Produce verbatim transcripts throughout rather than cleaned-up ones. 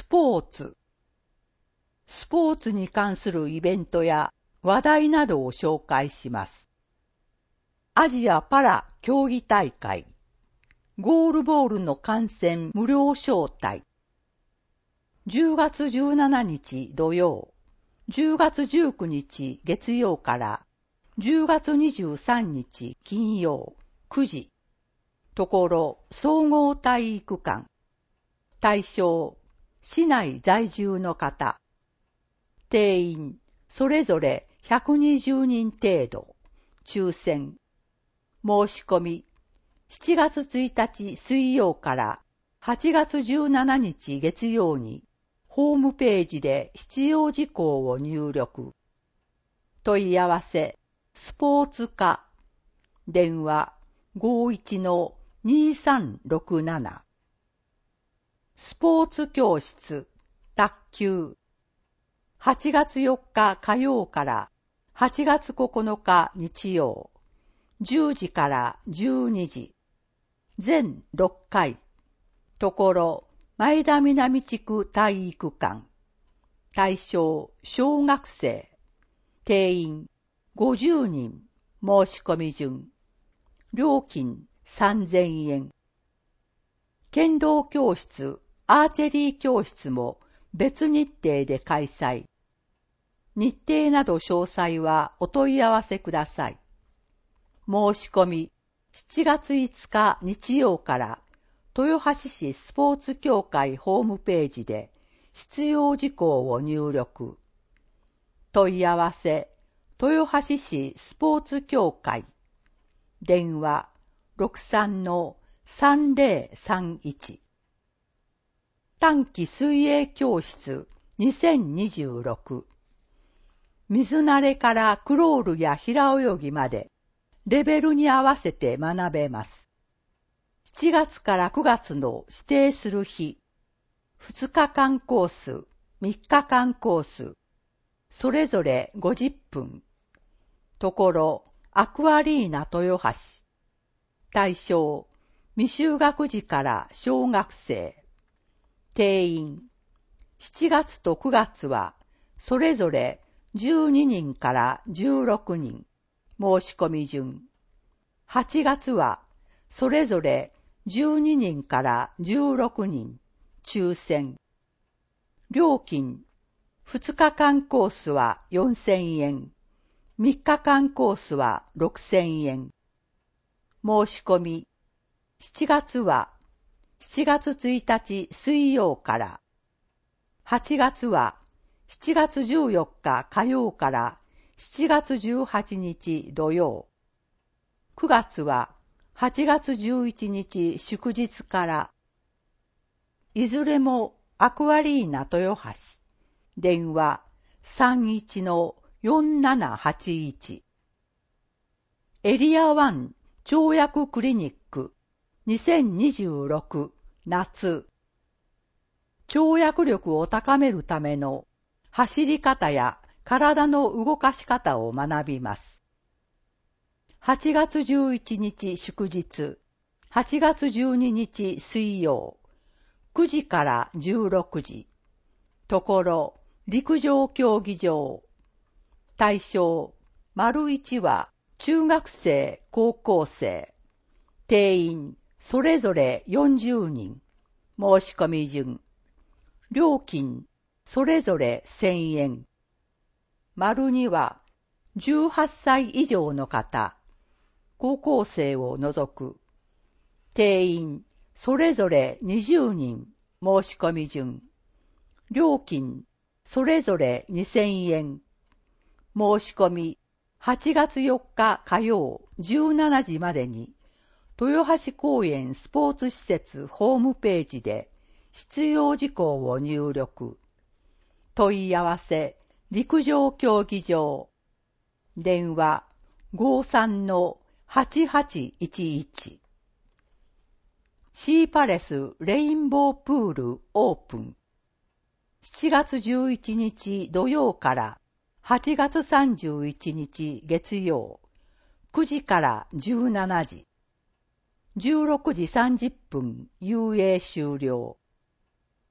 ポーツ。スポーツに関するイベントや話題などを紹介します。アジアパラ競技大会。ゴールボールの観戦無料招待。じゅうがつじゅうしちにち土曜、じゅうがつじゅうくにち月曜からじゅうがつにじゅうさんにち金曜くじ。ところ総合体育館。対象、市内在住の方。定員、それぞれひゃくにじゅうにん程度。抽選。申し込み、しちがつついたち水曜からはちがつじゅうしちにち月曜に、ホームページで必要事項を入力。問い合わせ、スポーツ課。電話、ごいちのにさんろくなな。スポーツ教室、卓球。はちがつよっか火曜からはちがつここのか日曜。じゅうじからじゅうにじ。全ろっかい。ところ、前田南地区体育館。対象、小学生。定員、ごじゅうにん。申し込み順。料金、さんぜんえん。剣道教室、アーチェリー教室も別日程で開催。日程など詳細はお問い合わせください。申し込み、しちがついつか日曜から豊橋市スポーツ協会ホームページで必要事項を入力。問い合わせ、豊橋市スポーツ協会。電話、ろくさんのさんぜろさんいち。短期水泳教室にせんにじゅうろく。水慣れからクロールや平泳ぎまでレベルに合わせて学べます。しちがつからくがつの指定する日、ふつかかんコース、みっかかんコース、それぞれごじゅっぷん。ところ、アクアリーナ豊橋。対象、未就学児から小学生。定員、しちがつとくがつは、それぞれじゅうににんからじゅうろくにん。申し込み順。はちがつは、それぞれじゅうににんからじゅうろくにん。抽選。料金、ふつかかんコースはよんせんえん。みっかかんコースはろくせんえん。申し込み、しちがつは、しちがつついたち水曜から、はちがつは、しちがつじゅうよっか火曜からしちがつじゅうはちにち土曜。くがつははちがつじゅういちにち祝日から。いずれもアクアリーナ豊橋。電話さんいちのよんななはちいち。エリアワン跳躍クリニックにせんにじゅうろく夏。跳躍力を高めるための走り方や体の動かし方を学びます。はちがつじゅういちにち祝日、はちがつじゅうににち水曜、くじからじゅうろくじ。ところ、陸上競技場。対象、丸いちは中学生、高校生。定員、それぞれよんじゅうにん。申し込み順。料金、それぞれせんえん。丸には、じゅうはっさい以上の方、高校生を除く。定員、それぞれにじゅうにん。申し込み順。料金、それぞれにせんえん。申し込み、はちがつよっか火曜じゅうしちじまでに、豊橋公園スポーツ施設ホームページで必要事項を入力。問い合わせ、陸上競技場。電話ごさんのはちはちいちいち。シーパレスレインボープールオープン。しちがつじゅういちにち土曜からはちがつさんじゅういちにち月曜。くじからじゅうしちじ。じゅうろくじさんじゅっぷん遊泳終了。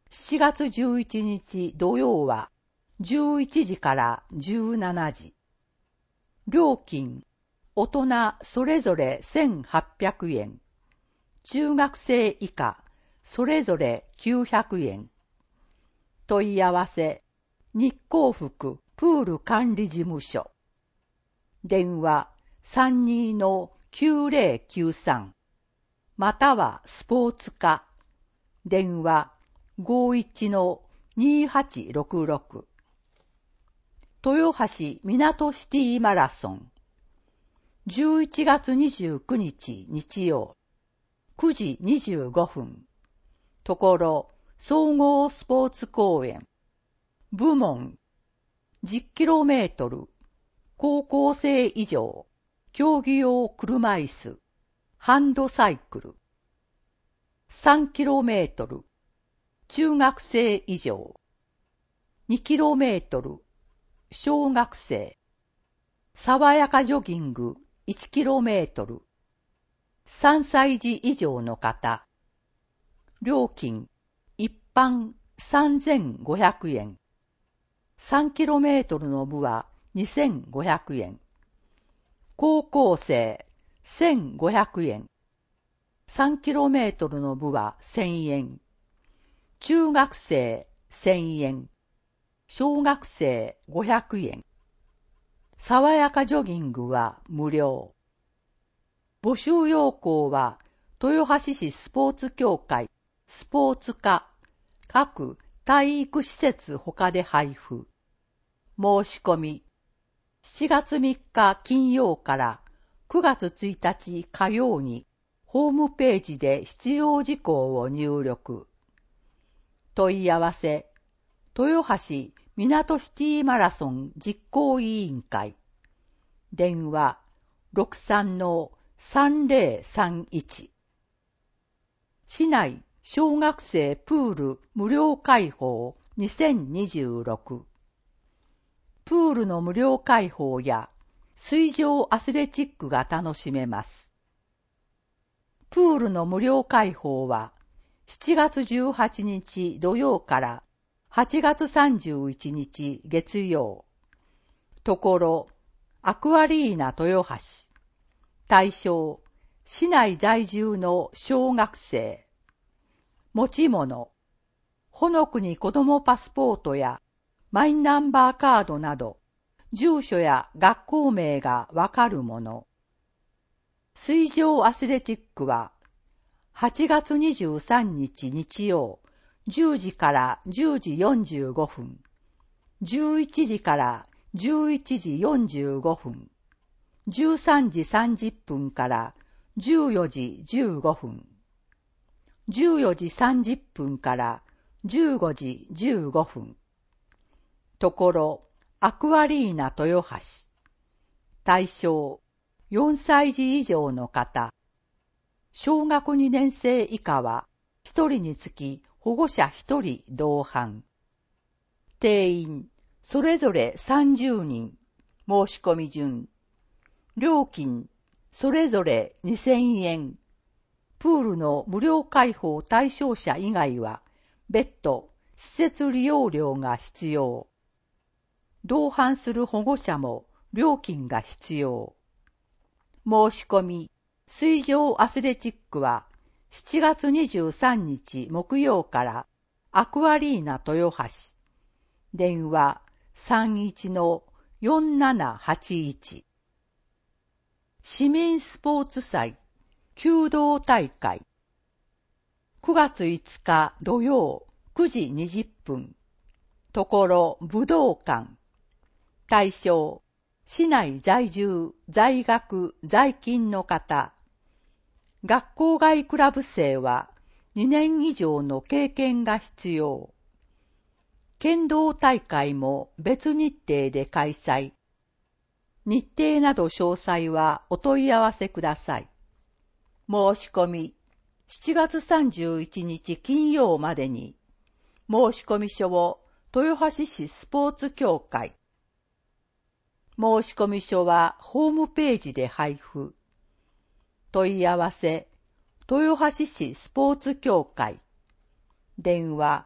しちがつじゅういちにち土曜はじゅういちじからじゅうしちじ。料金、大人それぞれせんはっぴゃくえん。中学生以下それぞれきゅうひゃくえん。問い合わせ、日光福プール管理事務所。電話 さんにーのきゅうぜろきゅうさん またはスポーツ課。電話 ごいちのにはちろくろく。豊橋港シティマラソン。じゅういちがつにじゅうくにち日曜。くじにじゅうごふん。ところ、総合スポーツ公園。部門。じゅっキロメートル。高校生以上。競技用車椅子。ハンドサイクル。さんキロメートル。中学生以上。にキロメートル。小学生。爽やかジョギングいちキロメートル。さんさい児以上の方。料金、一般さんぜんごひゃくえん。さんキロメートルの部はにせんごひゃくえん。高校生、せんごひゃくえん。さんキロメートルの部はせんえん。中学生、せんえん。小学生、ごひゃくえん。爽やかジョギングは無料。募集要項は、豊橋市スポーツ協会、スポーツ課、各体育施設他で配布。申し込み、しちがつみっか金曜からくがつついたち火曜に、ホームページで必要事項を入力。問い合わせ、豊橋港シティマラソン実行委員会。電話 ろくさんのさんぜろさんいち。市内小学生プール無料開放にせんにじゅうろく。プールの無料開放や水上アスレチックが楽しめます。プールの無料開放はしちがつじゅうはちにち土曜からはちがつさんじゅういちにち月曜。ところ、アクアリーナ豊橋。対象、市内在住の小学生。持ち物、ほのくに子どもパスポートやマイナンバーカードなど、住所や学校名がわかるもの。水上アスレチックは、はちがつにじゅうさんにち日曜、じゅうじからじゅうじよんじゅうごふん、じゅういちじからじゅういちじよんじゅうごふん、じゅうさんじさんじゅっぷんからじゅうよじじゅうごふん、じゅうよじさんじゅっぷんからじゅうごじじゅうごふん。ところ、アクアリーナ豊橋。対象、よんさいじ以上の方。小学にねん生以下は、ひとりにつき保護者ひとり同伴。定員、それぞれさんじゅうにん。申し込み順。料金、それぞれにせんえん。プールの無料開放対象者以外は、別途、施設利用料が必要。同伴する保護者も料金が必要。申し込み、水上アスレチックはしちがつにじゅうさんにち木曜からアクアリーナ豊橋。電話 さんいちのよんななはちいち。市民スポーツ祭、弓道大会。くがついつか土曜くじにじゅっぷん。ところ武道館。対象、市内在住、在学、在勤の方。学校外クラブ生はにねん以上の経験が必要。剣道大会も別日程で開催。日程など詳細はお問い合わせください。申し込み、しちがつさんじゅういちにち金曜までに、申込書を豊橋市スポーツ協会。申込書はホームページで配布。問い合わせ、豊橋市スポーツ協会。電話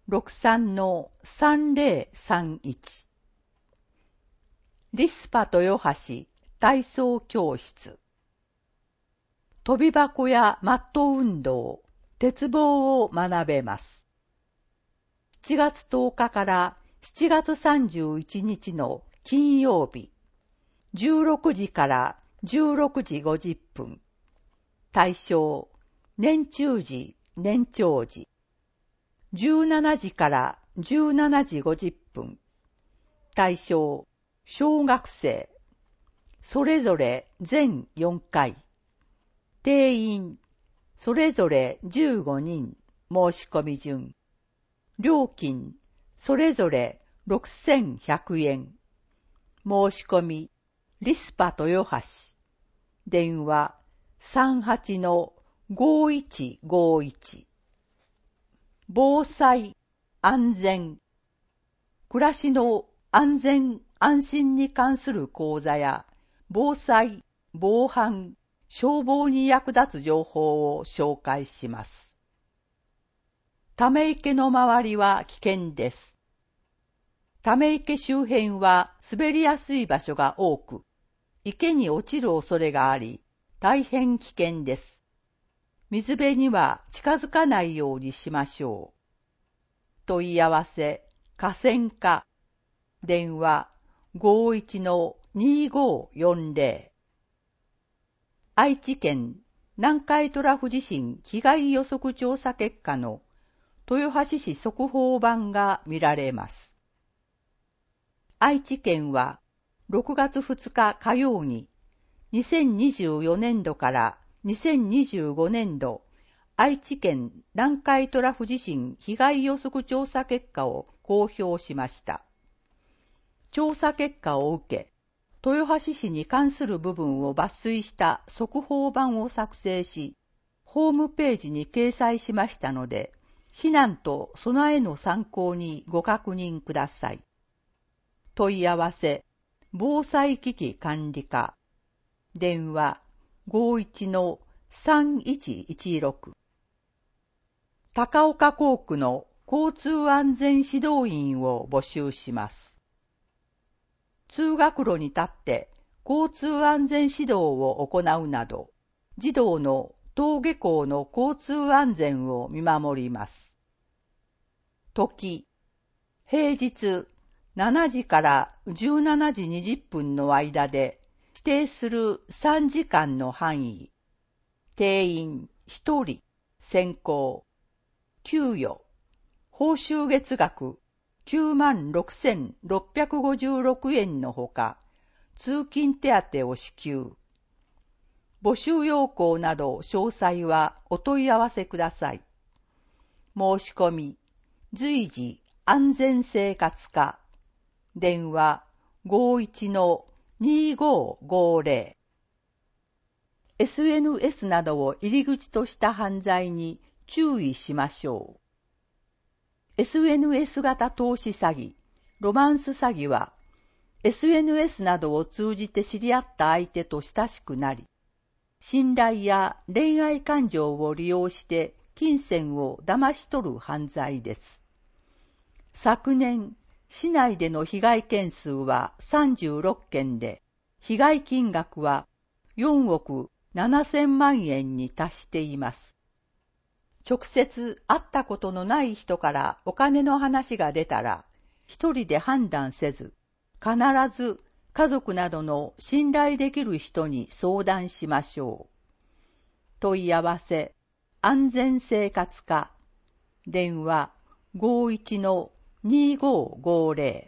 ろくさんのさんぜろさんいち。リスパ豊橋体操教室。飛び箱やマット運動、鉄棒を学べます。しちがつとおかからしちがつさんじゅういちにちの金曜日、じゅうろくじからじゅうろくじごじゅっぷん。対象、年中時、年長時。じゅうしちじからじゅうしちじごじゅっぷん。対象、小学生。それぞれ全よんかい。定員、それぞれじゅうごにん。申し込み順。料金、それぞれろくせんひゃくえん。申し込み、リスパ豊橋。電話、さんはちのごいちごいち。防災、安全。暮らしの安全・安心に関する講座や、防災、防犯、消防に役立つ情報を紹介します。ため池の周りは危険です。ため池周辺は滑りやすい場所が多く、池に落ちる恐れがあり、大変危険です。水辺には近づかないようにしましょう。問い合わせ、河川課、電話 ごいちのにごよんぜろ。愛知県南海トラフ地震被害予測調査結果の豊橋市速報版が見られます。愛知県はろくがつふつか火曜ににせんにじゅうよねんどからにせんにじゅうごねんど愛知県南海トラフ地震被害予測調査結果を公表しました。調査結果を受け、豊橋市に関する部分を抜粋した速報版を作成し、ホームページに掲載しましたので、避難と備えの参考にご確認ください。問い合わせ、防災機器管理課、電話 ごいちのさんいちいちろく。高岡工区の交通安全指導員を募集します。通学路に立って交通安全指導を行うなど、児童の登下校の交通安全を見守ります。時、平日しちじからじゅうしちじにじゅっぷんの間で指定するさんじかんの範囲。定員ひとり、先行。給与、報酬月額きゅうまんろくせんろっぴゃくごじゅうろくえんのほか、通勤手当を支給。募集要項など詳細はお問い合わせください。申し込み、随時安全生活課、電話 ごいちのにごごぜろ。エスエヌエス などを入り口とした犯罪に注意しましょう。エスエヌエス 型投資詐欺、ロマンス詐欺は、エスエヌエス などを通じて知り合った相手と親しくなり、信頼や恋愛感情を利用して金銭を騙し取る犯罪です。昨年、市内での被害件数はさんじゅうろっけんで、被害金額はよんおくななせんまんえんに達しています。直接会ったことのない人からお金の話が出たら、一人で判断せず、必ず家族などの信頼できる人に相談しましょう。問い合わせ、安全生活課、電話 ごいちのにごごぜ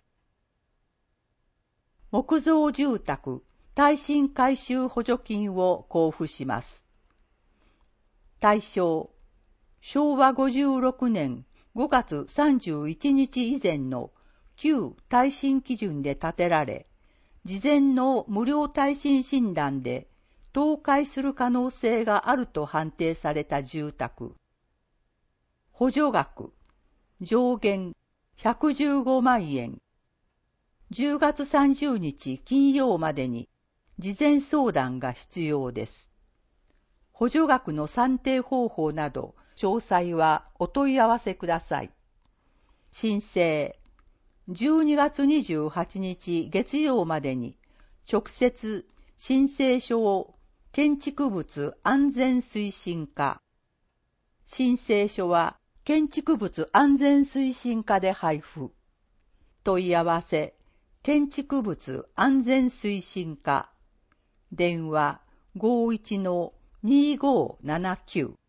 ろ。木造住宅耐震改修補助金を交付します。対象、しょうわごじゅうろくねんごがつさんじゅういちにち以前の旧耐震基準で建てられ、事前の無料耐震診断で倒壊する可能性があると判定された住宅。補助額、上限ひゃくじゅうごまんえん。じゅうがつさんじゅうにち金曜までに事前相談が必要です。補助額の算定方法など詳細はお問い合わせください。 申請。じゅうにがつにじゅうはちにち月曜までに直接申請書を建築物安全推進課。申請書は建築物安全推進課で配布。問い合わせ、建築物安全推進課。電話 ごーいちのにーごーななきゅう。